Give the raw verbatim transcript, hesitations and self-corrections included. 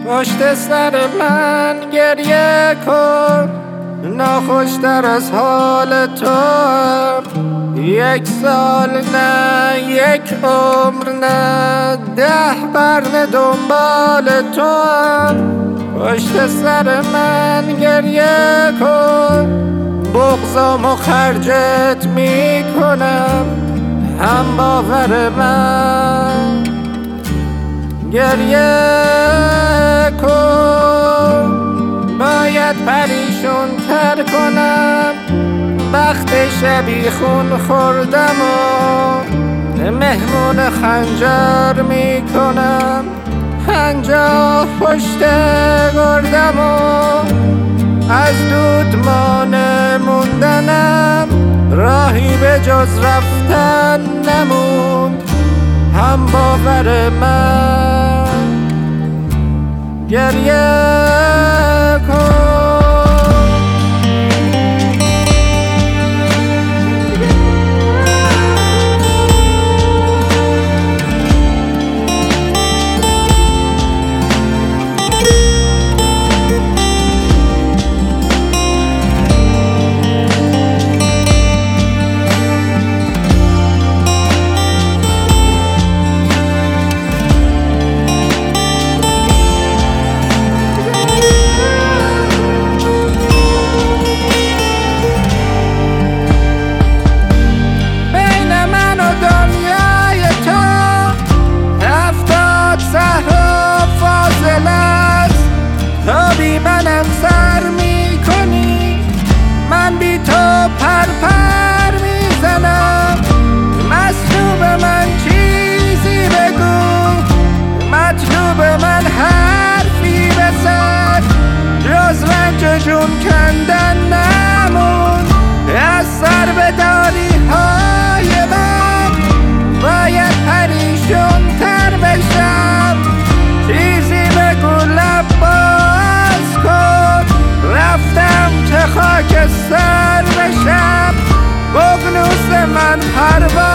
پشت سر من گریه کن، ناخوشتر از حال تو هم. یک سال نه، یک عمر نه، ده قرن دنبال تو هم. پشت سر من گریه کن، بغضم و خرجت می کنم، هم باور من. گریه کن، باید پریشون تر کنم، وقت شبی خون خوردم و مهمون خنجر می کنم. پنجاه پشت گردم و از دود مانع موندنم، راهی به جز رفتن نموند، هم باور من. گریه کن. منم سر می کنی، من بی تو پر پر می زنم. مطلوب من چیزی بگو، مطلوب من حرفی بزن، جز رنج جون کندن نمون. از سر به داری های من باید پریشون تر بشم، چیزی بگو لب باز کن، رفتم که خاکستر بشم. بغنوس من پرواز